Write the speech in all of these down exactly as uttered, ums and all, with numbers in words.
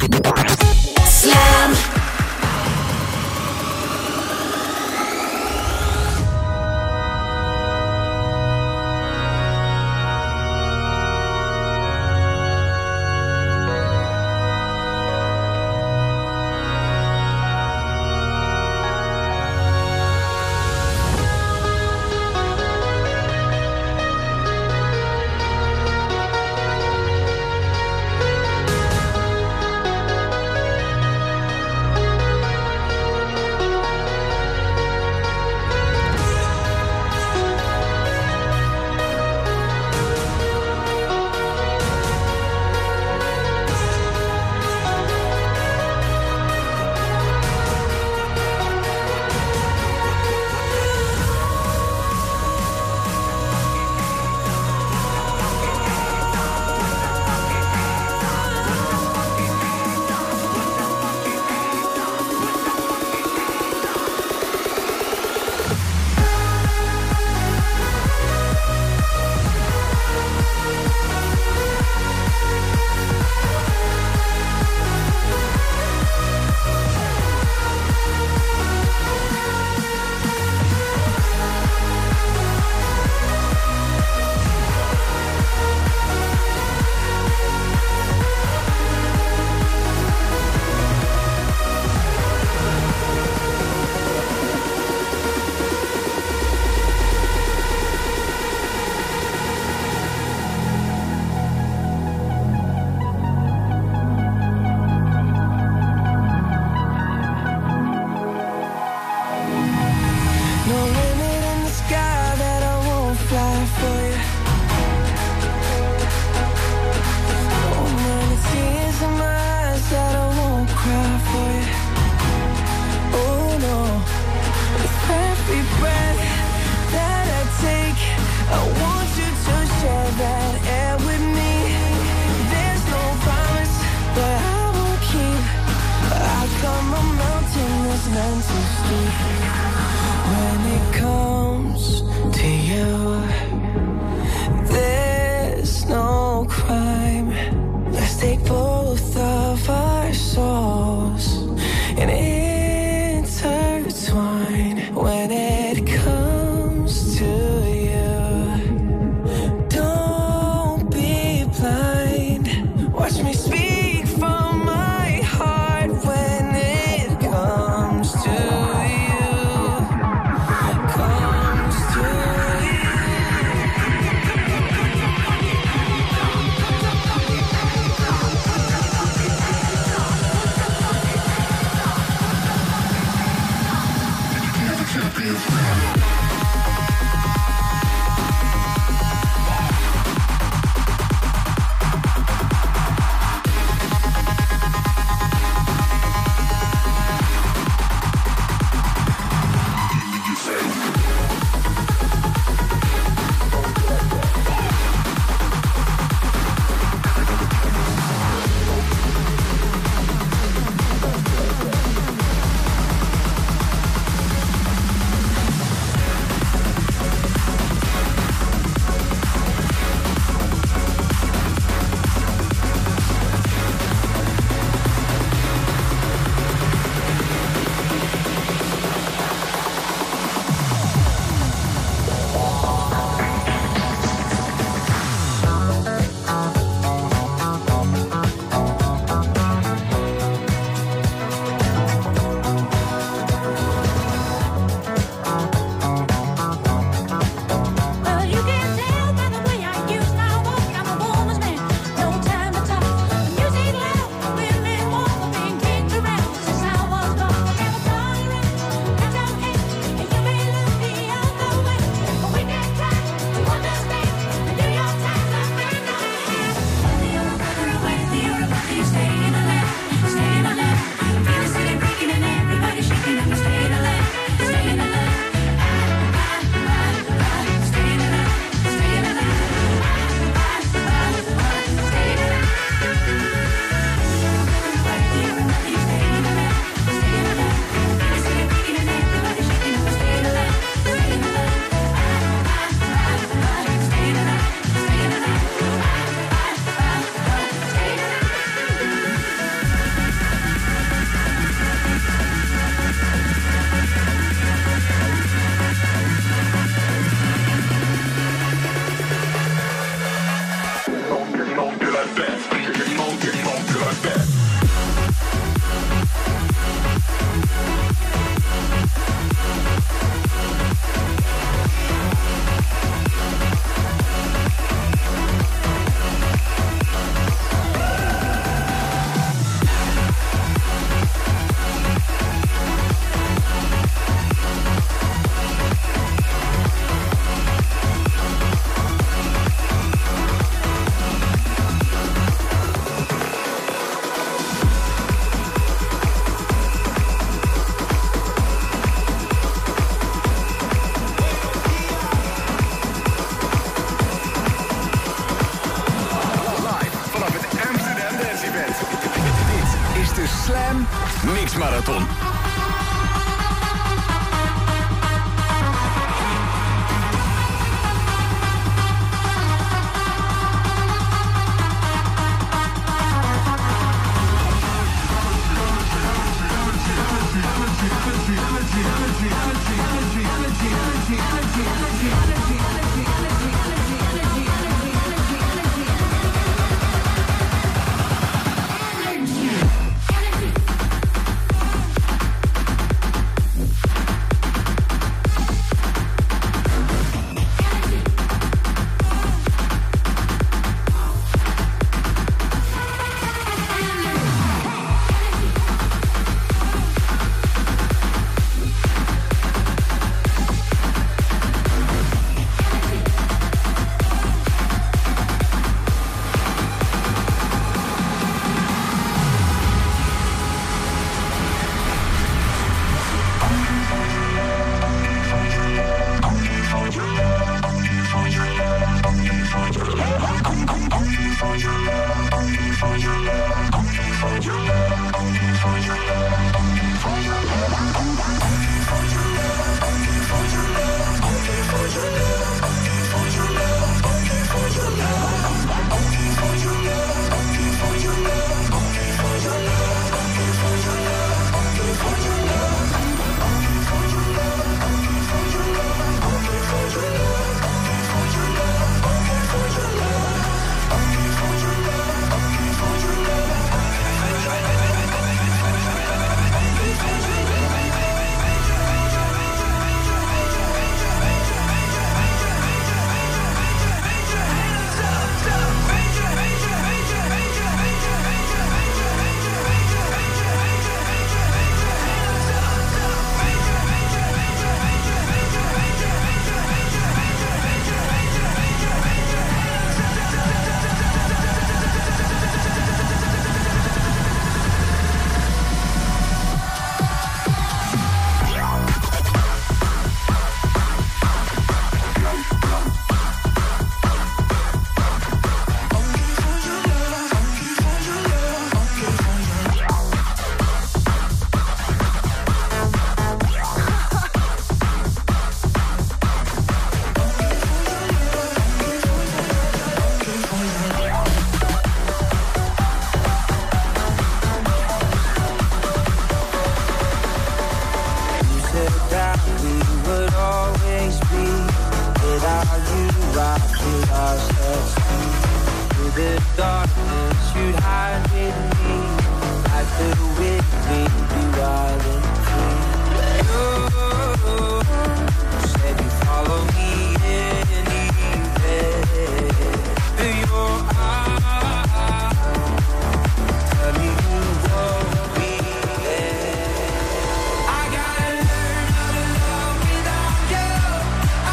Slam. De Slam Mix Marathon.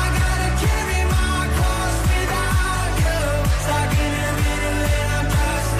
Stuck in the middle and I'm just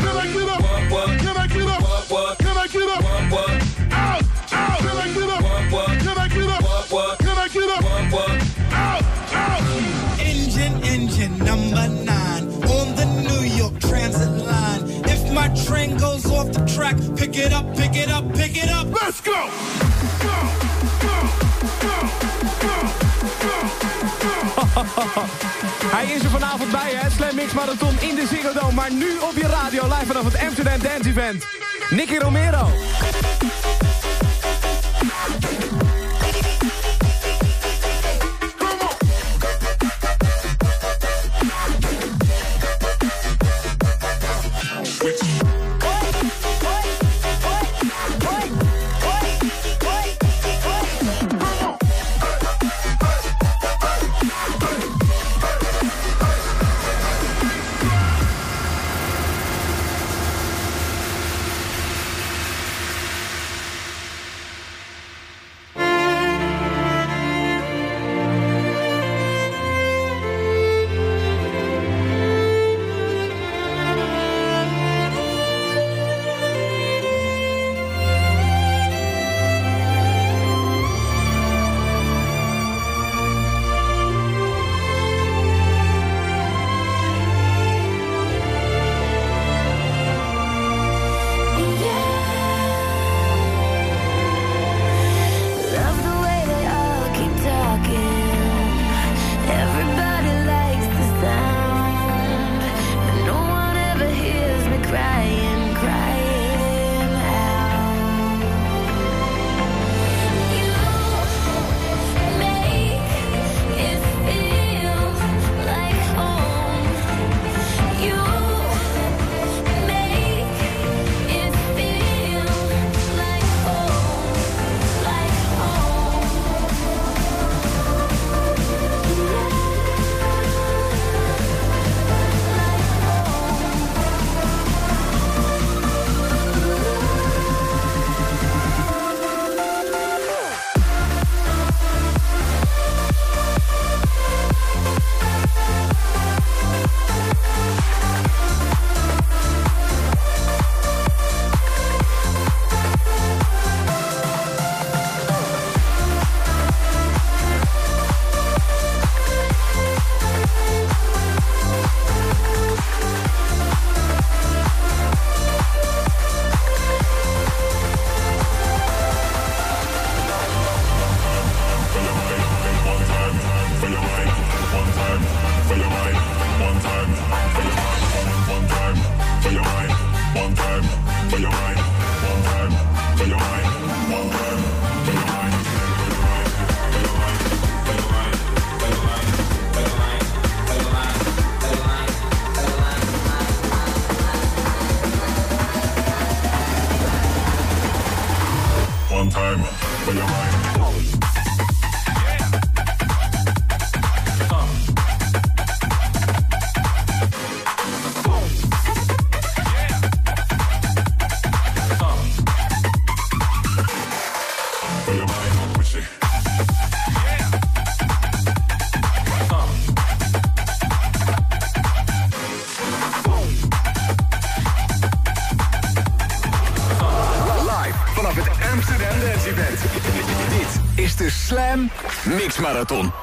Can I get up? What, what? Can I get up? What, what? Can I get up? What, what? Out, out. Can I get up? What, what? Can I get up? What, what? Can I get up? What, what? Out, out. Engine, engine number nine on the New York Transit line. If my train goes off the track, pick it up, pick it up, pick it up. Let's go. Go, go, go, go, go, go. Hij is er vanavond bij, hè? Slam Mix Marathon in de Ziggo Dome. Maar nu op je radio, live vanaf het Amsterdam Dance Event. Nicky Romero. Mix Marathon.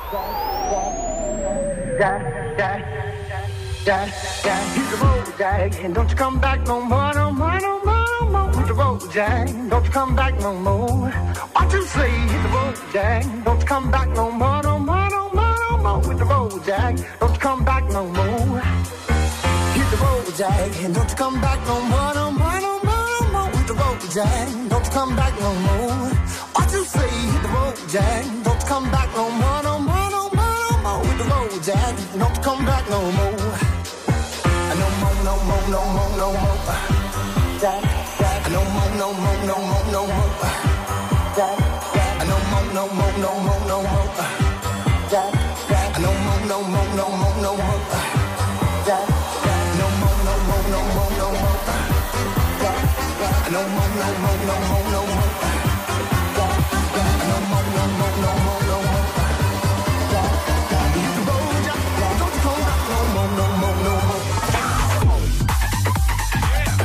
Jack, Jack, Jack, Jack, hit the road, Jack, and don't you come back no more, no more, no more, no more. Hit the road, Jack, don't you come back no more. What you say? Hit the road, Jack, don't you come back no more, no more, no more, no more. Hit the road, Jack, don't you come back no more. Hit the road, Jack, and don't you come back no more, no more, no more, no more. Hit the road, Jack, don't you come back no more. What you say? Hit the road, Jack, don't you come back no more, no more, no more, no more. Hit the road, Jack, don't you come back no more. No more, no more, no more, no more. Jack, Jack, no more, no more, no more, no more. Jack, Jack, no more, no more, no more, no more. Jack, Jack, no more, no more, no more, no more. Jack, Jack, no more, no more, no more, no more. Jack, Jack, no more, no more, no more, no more. Jack, Jack, no more, no more, no more, no more. Jack, Jack, hit the road, Jack, don't you come back no more, no more, no more.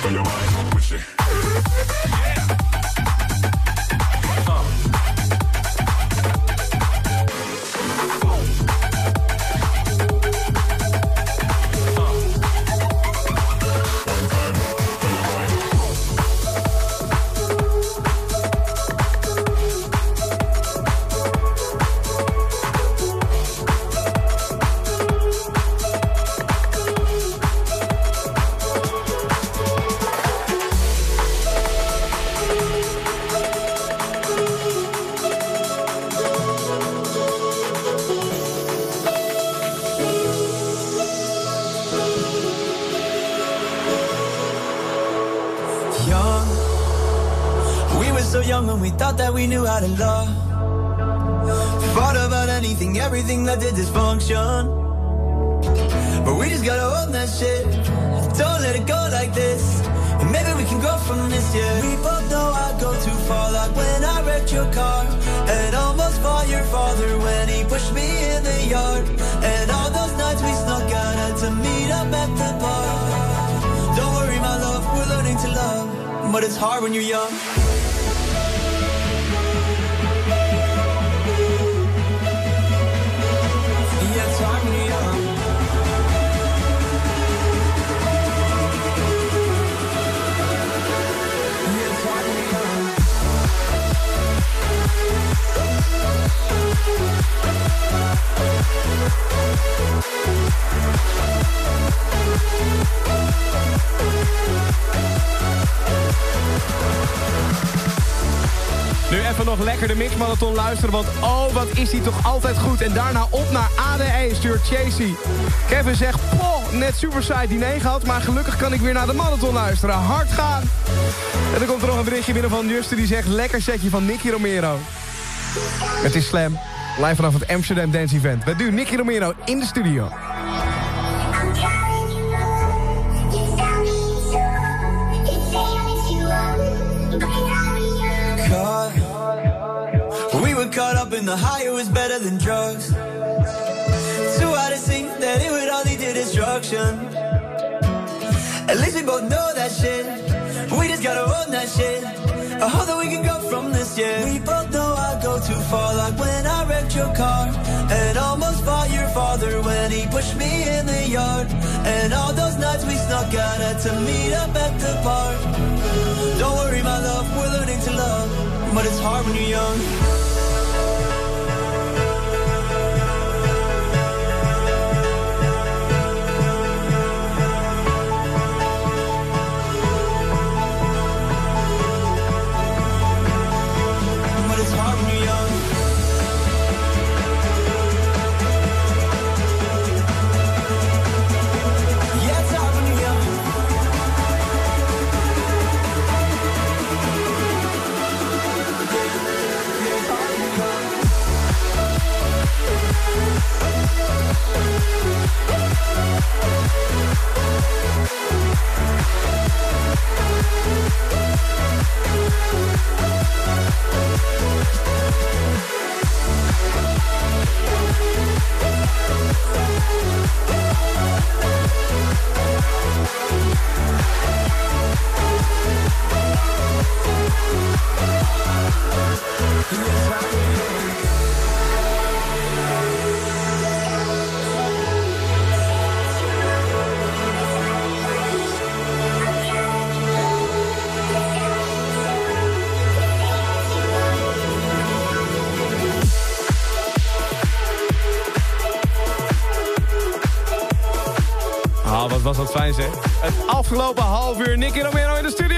so your mind gon' push it. Yeah. Uh. When we thought that we knew how to love, fought about anything, everything that did dysfunction. But we just gotta own that shit. Don't let it go like this. And maybe we can grow from this, yeah. We both know I go too far, like when I wrecked your car and almost fought your father when he pushed me in the yard. And all those nights we snuck out had to meet up at the bar. Don't worry, my love, we're learning to love, but it's hard when you're young. Nu even nog lekker de mixmarathon luisteren, want oh, wat is die toch altijd goed. En daarna op naar A D E stuurt Chasey. Kevin zegt, poh, net super saai diner gehad, maar gelukkig kan ik weer naar de marathon luisteren. Hard gaan. En dan komt er nog een berichtje binnen van Justin die zegt, lekker setje van Nicky Romero. Het is Slam, live vanaf het Amsterdam Dance Event. Met nu Nicky Romero in de studio. We were caught up in the high, it was better than drugs. Too hard to see that it would only do destruction. At least we both know that shit. We just gotta own that shit. I hope that we can go from this, yeah. We both know I go too far, like when I wrecked your car and almost fought your father when he pushed me in the yard. And all those nights we snuck out had to meet up at the park. Don't worry, my love, we're learning to love, but it's hard when you're young. Oh, wat was dat fijn zeg. Het afgelopen half uur Nicky Romero in de studio.